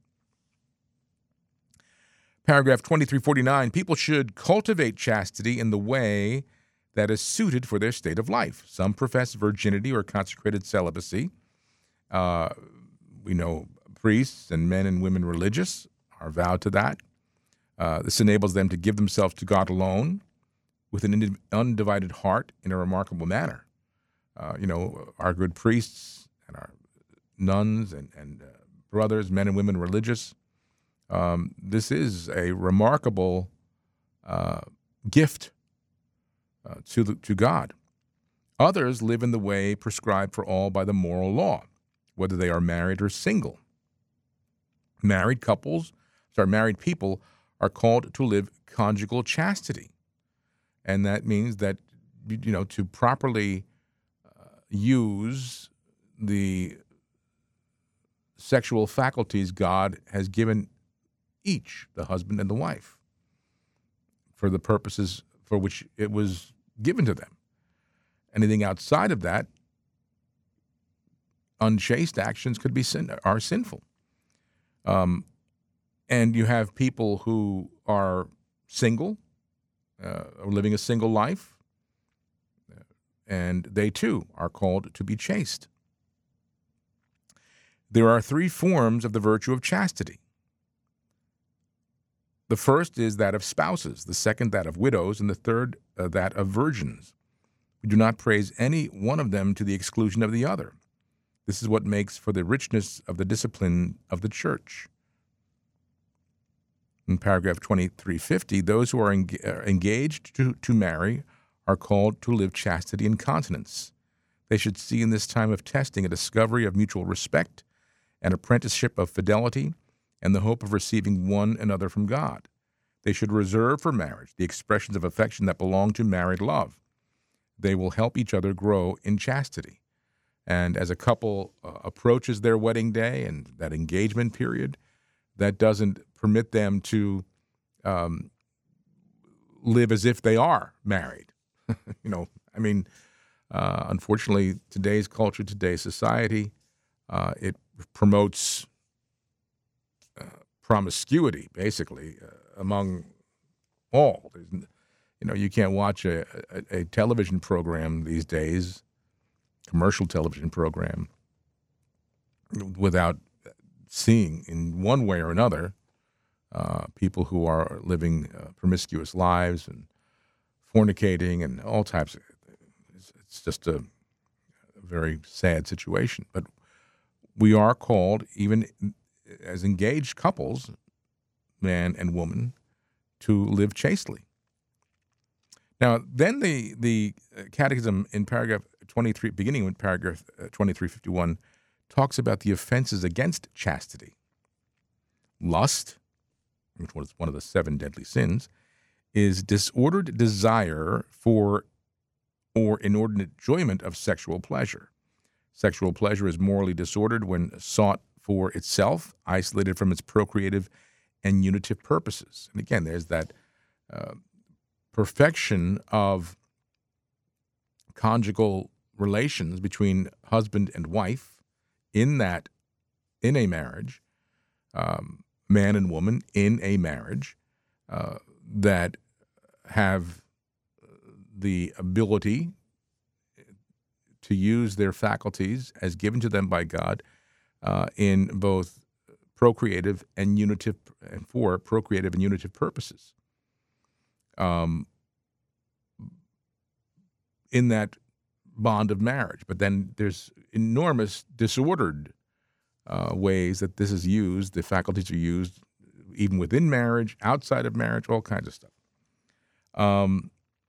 Speaker 3: Paragraph twenty-three forty-nine, people should cultivate chastity in the way that is suited for their state of life. Some profess virginity or consecrated celibacy. Uh, we know priests and men and women religious are vowed to that. Uh, this enables them to give themselves to God alone with an undivided heart in a remarkable manner. Uh, you know, our good priests and our nuns and, and uh, brothers, men and women religious, um, this is a remarkable uh, gift uh, to, the, to God. Others live in the way prescribed for all by the moral law, whether they are married or single. Married couples, sorry, married people are called to live conjugal chastity. And that means that, you know, to properly uh, use the sexual faculties God has given each, the husband and the wife, for the purposes for which it was given to them. Anything outside of that, unchaste actions could be sin, are sinful. Um, and you have people who are single, uh, are living a single life, and they too are called to be chaste. There are three forms of the virtue of chastity. The first is that of spouses, the second that of widows, and the third uh, that of virgins. We do not praise any one of them to the exclusion of the other. This is what makes for the richness of the discipline of the church. In paragraph twenty-three fifty, those who are en- engaged to, to marry are called to live chastity and continence. They should see in this time of testing a discovery of mutual respect, an apprenticeship of fidelity, and the hope of receiving one another from God. They should reserve for marriage the expressions of affection that belong to married love. They will help each other grow in chastity. And as a couple uh, approaches their wedding day and that engagement period, that doesn't permit them to um, live as if they are married. you know, I mean, uh, unfortunately, today's culture, today's society, uh, it promotes uh, promiscuity, basically, uh, among all. There's, you know, you can't watch a, a, a television program these days, commercial television program, without seeing in one way or another uh, people who are living uh, promiscuous lives and fornicating and all types of it's, it's just a, a very sad situation. But we are called, even as engaged couples, man and woman, to live chastely. Now, then the the Catechism in paragraph twenty-three, beginning with paragraph twenty-three fifty-one, talks about the offenses against chastity. Lust, which was one of the seven deadly sins, is disordered desire for or inordinate enjoyment of sexual pleasure. Sexual pleasure is morally disordered when sought for itself, isolated from its procreative and unitive purposes. And again, there's that uh, perfection of conjugal relations between husband and wife in that, in a marriage, um, man and woman in a marriage uh, that have the ability to use their faculties as given to them by God uh, in both procreative and unitive, and for procreative and unitive purposes. Um, in that bond of marriage. But then there's enormous disordered uh, ways that this is used. The faculties are used even within marriage, outside of marriage, all kinds of stuff. Um,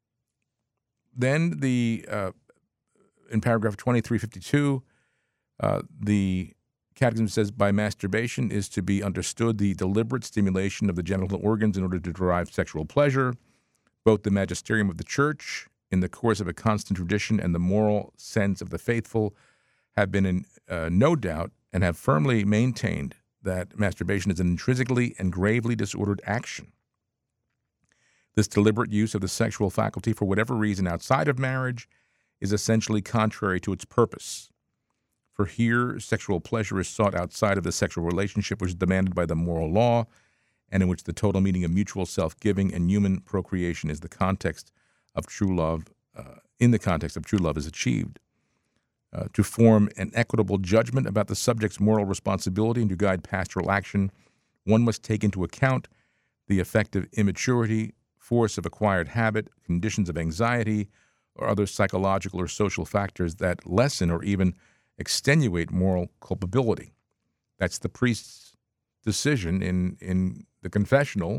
Speaker 3: then the uh, in paragraph twenty-three fifty-two, uh, the Catechism says, by masturbation is to be understood the deliberate stimulation of the genital organs in order to derive sexual pleasure. Both the magisterium of the Church, in the course of a constant tradition, and the moral sense of the faithful have been in uh, no doubt and have firmly maintained that masturbation is an intrinsically and gravely disordered action. This deliberate use of the sexual faculty for whatever reason outside of marriage is essentially contrary to its purpose. For here, sexual pleasure is sought outside of the sexual relationship which is demanded by the moral law, and in which the total meaning of mutual self-giving and human procreation is the context of true love, uh, in the context of true love is achieved. Uh, to form an equitable judgment about the subject's moral responsibility and to guide pastoral action, one must take into account the effect of immaturity, force of acquired habit, conditions of anxiety, or other psychological or social factors that lessen or even extenuate moral culpability. That's the priest's decision in, in the confessional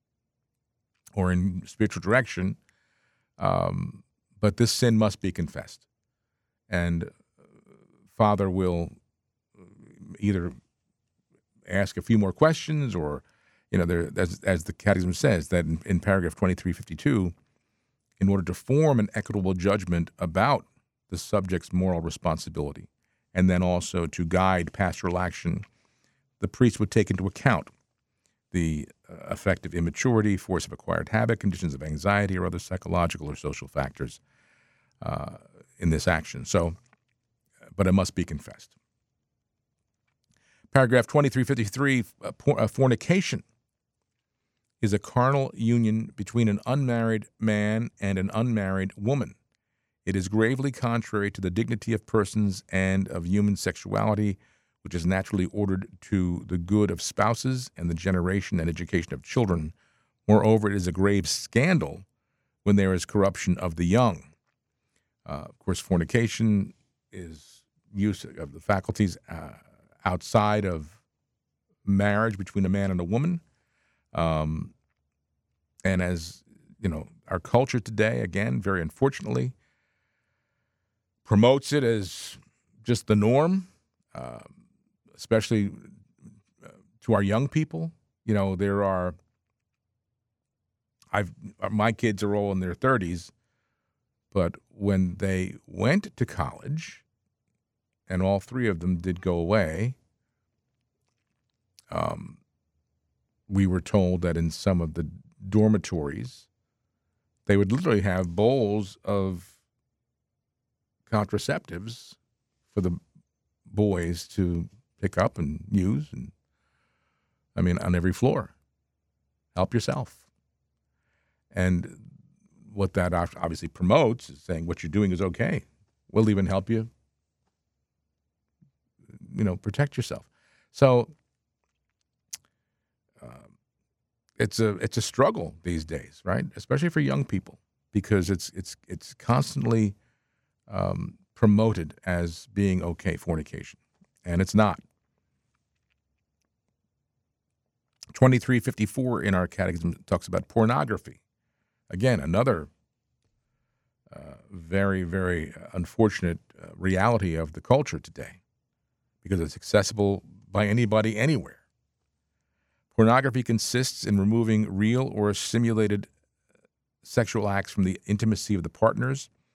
Speaker 3: or in spiritual direction. Um, but this sin must be confessed. And Father will either ask a few more questions or, you know, there, as, as the Catechism says, that in, in paragraph twenty-three fifty-two, in order to form an equitable judgment about the subject's moral responsibility, and then also to guide pastoral action, the priest would take into account the uh, effect of immaturity, force of acquired habit, conditions of anxiety, or other psychological or social factors uh, in this action. So, but it must be confessed. Paragraph twenty-three fifty-three, uh, por- uh, fornication is a carnal union between an unmarried man and an unmarried woman. It is gravely contrary to the dignity of persons and of human sexuality, which is naturally ordered to the good of spouses and the generation and education of children. Moreover, it is a grave scandal when there is corruption of the young. Uh, of course, fornication is use of the faculties uh, outside of marriage between a man and a woman. Um, and as, you know, our culture today, again, very unfortunately, promotes it as just the norm, uh, especially uh, to our young people. You know, there are, I've, my kids are all in their thirties, but when they went to college, and all three of them did go away, um, we were told that in some of the dormitories, they would literally have bowls of contraceptives for the boys to pick up and use. And I mean, on every floor. Help yourself. And what that obviously promotes is saying what you're doing is okay. We'll even help you, you know, protect yourself. So uh, it's a it's a struggle these days, right? Especially for young people, because it's it's it's constantly um, promoted as being okay, fornication, and it's not. twenty-three fifty-four in our catechism talks about pornography. Again, another uh, very, very unfortunate uh, reality of the culture today, because it's accessible by anybody, anywhere. Pornography consists in removing real or simulated sexual acts from the intimacy of the partners,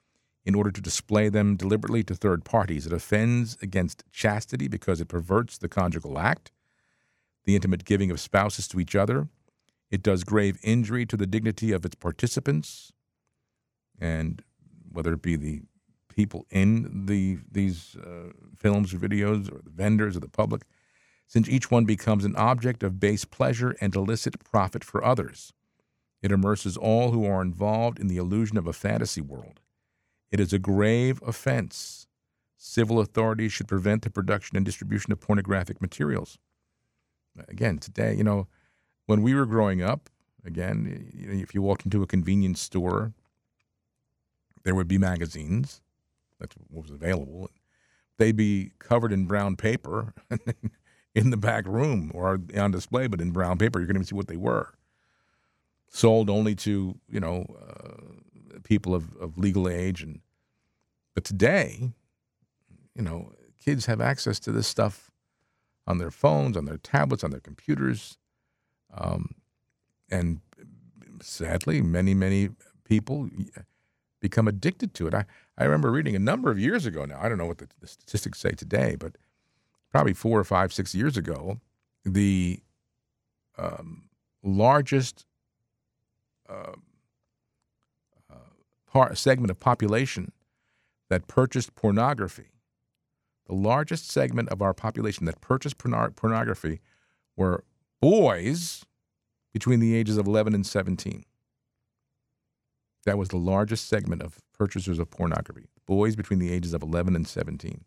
Speaker 3: in order to display them deliberately to third parties. It offends against chastity because it perverts the conjugal act, the intimate giving of spouses to each other. It does grave injury to the dignity of its participants, and whether it be the people in the these uh, films or videos, or the vendors or the public, since each one becomes an object of base pleasure and illicit profit for others. It immerses all who are involved in the illusion of a fantasy world. It is a grave offense. Civil authorities should prevent the production and distribution of pornographic materials. Again, today, you know, when we were growing up, again, if you walked into a convenience store, there would be magazines. That's what was available. They'd be covered in brown paper in the back room or on display, but in brown paper. You couldn't even see what they were. Sold only to, you know, uh, people of, of legal age. And but today, you know, kids have access to this stuff on their phones, on their tablets, on their computers. Um, and sadly, many, many people become addicted to it. I, I remember reading a number of years ago now, I don't know what the, the statistics say today, but probably four or five, six years ago, the um, largest uh, uh, part, segment of population that purchased pornography, the largest segment of our population that purchased porno- pornography were boys between the ages of eleven and seventeen. That was the largest segment of purchasers of pornography, boys between the ages of eleven and seventeen.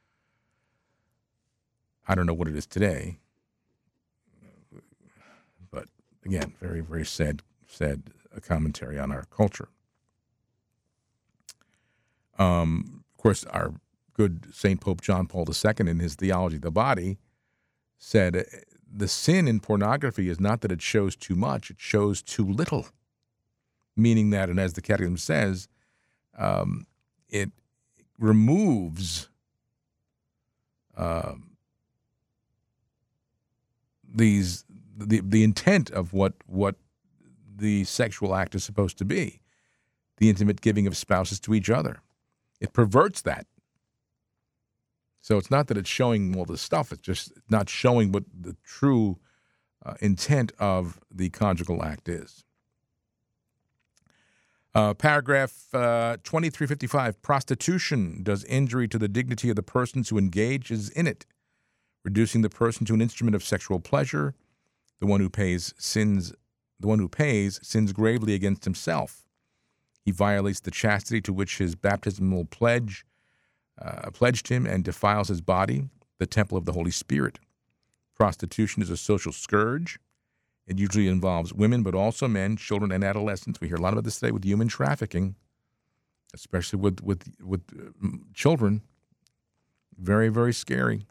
Speaker 3: I don't know what it is today, but again, very, very sad, sad commentary on our culture. Um, of course, our good Saint Pope John Paul the Second, in his Theology of the Body, said the sin in pornography is not that it shows too much, it shows too little. Meaning that, and as the Catechism says, um, it removes uh, these the the intent of what what the sexual act is supposed to be, the intimate giving of spouses to each other. It perverts that. So it's not that it's showing all this stuff; it's just not showing what the true uh, intent of the conjugal act is. Uh, paragraph uh, twenty-three fifty-five, prostitution does injury to the dignity of the persons who engages in it, reducing the person to an instrument of sexual pleasure. The one who pays sins, the one who pays sins gravely against himself. He violates the chastity to which his baptismal pledge uh, pledged him and defiles his body, the temple of the Holy Spirit. Prostitution is a social scourge. It usually involves women, but also men, children, and adolescents. We hear a lot about this today with human trafficking, especially with with with uh, children. Very, very scary.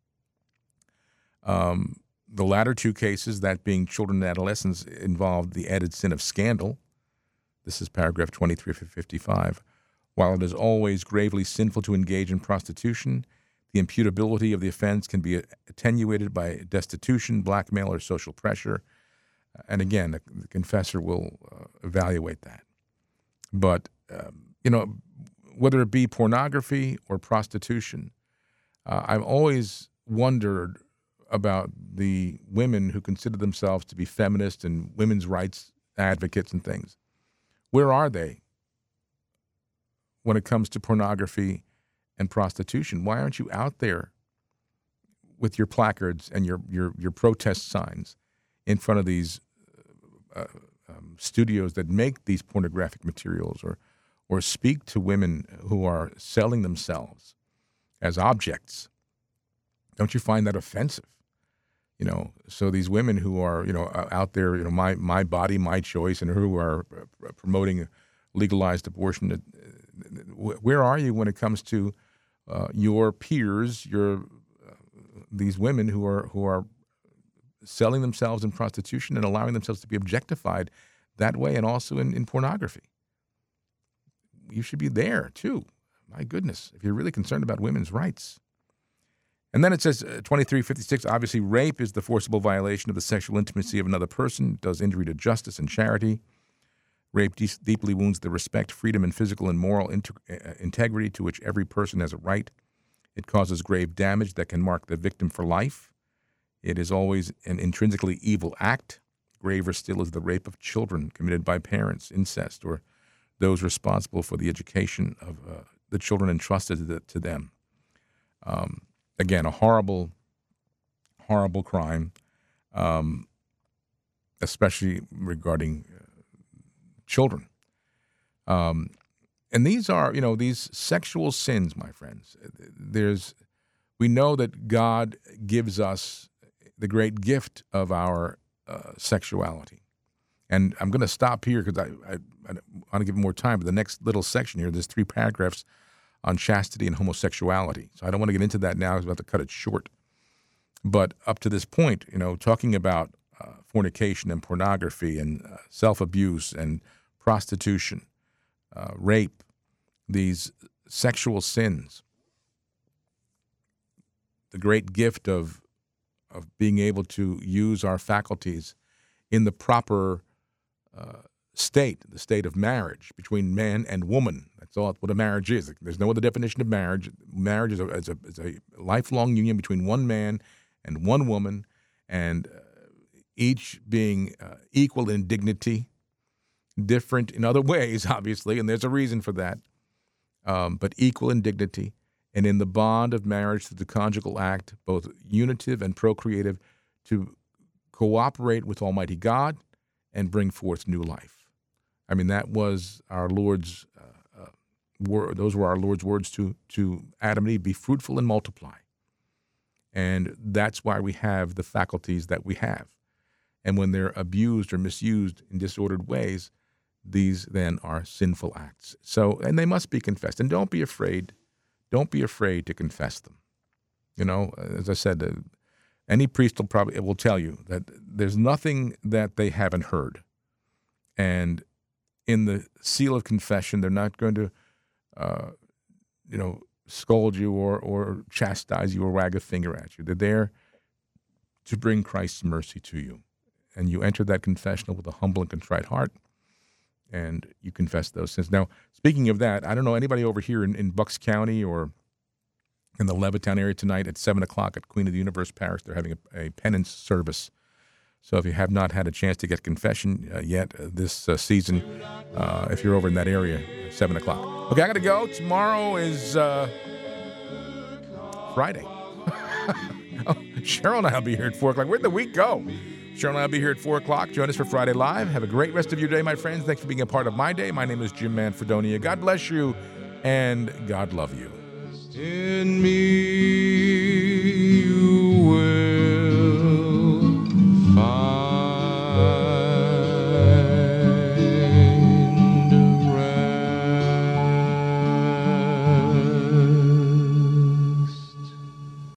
Speaker 3: Um, the latter two cases, that being children and adolescents, involved the added sin of scandal. This is paragraph twenty-three fifty-five. While it is always gravely sinful to engage in prostitution, the imputability of the offense can be attenuated by destitution, blackmail, or social pressure. And again, the, the confessor will uh, evaluate that. But, um, you know, whether it be pornography or prostitution, uh, I've always wondered about the women who consider themselves to be feminists and women's rights advocates and things. Where are they when it comes to pornography and prostitution? Why aren't you out there with your placards and your, your, your protest signs in front of these uh, um, studios that make these pornographic materials, or or speak to women who are selling themselves as objects? Don't you find that offensive? You know, so these women who are, you know, out there, you know, my my body, my choice, and who are promoting legalized abortion, where are you when it comes to uh, your peers, your uh, these women who are who are selling themselves in prostitution and allowing themselves to be objectified that way, and also in, in pornography? You should be there too. My goodness, if you're really concerned about women's rights. And then it says uh, twenty-three fifty-six, obviously rape is the forcible violation of the sexual intimacy of another person. It does injury to justice and charity. Rape de- deeply wounds the respect, freedom, and physical and moral inter- uh, integrity to which every person has a right. It causes grave damage that can mark the victim for life. It is always an intrinsically evil act. Graver still is the rape of children committed by parents, incest, or those responsible for the education of uh, the children entrusted to, the, to them. Um, again, a horrible, horrible crime, um, especially regarding uh, children. Um, and these are, you know, these sexual sins, my friends. There's, we know that God gives us the great gift of our uh, sexuality. And I'm going to stop here because I, I, I want to give more time. But the next little section here, there's three paragraphs on chastity and homosexuality. So I don't want to get into that now. I was about to cut it short. But up to this point, you know, talking about uh, fornication and pornography and uh, self-abuse and prostitution, uh, rape, these sexual sins, the great gift of of being able to use our faculties in the proper uh, state, the state of marriage between man and woman. That's all what a marriage is. There's no other definition of marriage. Marriage is a, is a, is a lifelong union between one man and one woman, and uh, each being uh, equal in dignity, different in other ways, obviously, and there's a reason for that, um, but equal in dignity, and in the bond of marriage through the conjugal act, both unitive and procreative, to cooperate with Almighty God and bring forth new life. I mean, that was our Lord's uh, uh, word. Those were our Lord's words to to Adam and Eve: "Be fruitful and multiply." And that's why we have the faculties that we have. And when they're abused or misused in disordered ways, these then are sinful acts. So, and they must be confessed. And don't be afraid. Don't be afraid to confess them. You know, as I said, uh, any priest will probably will tell you that there's nothing that they haven't heard. And in the seal of confession, they're not going to, uh, you know, scold you or, or chastise you or wag a finger at you. They're there to bring Christ's mercy to you. And you enter that confessional with a humble and contrite heart, and you confess those sins. Now, speaking of that, I don't know anybody over here in, in Bucks County or in the Levittown area tonight at seven o'clock at Queen of the Universe Parish. They're having a, a penance service. So if you have not had a chance to get confession uh, yet uh, this uh, season, uh, if you're over in that area, seven o'clock. Okay, I got to go. Tomorrow is uh, Friday. oh, Cheryl and I will be here at four o'clock. Where'd the week go? Cheryl and I will be here at four o'clock. Join us for Friday Live. Have a great rest of your day, my friends. Thanks for being a part of my day. My name is Jim Manfredonia. God bless you, and God love you.
Speaker 2: In me.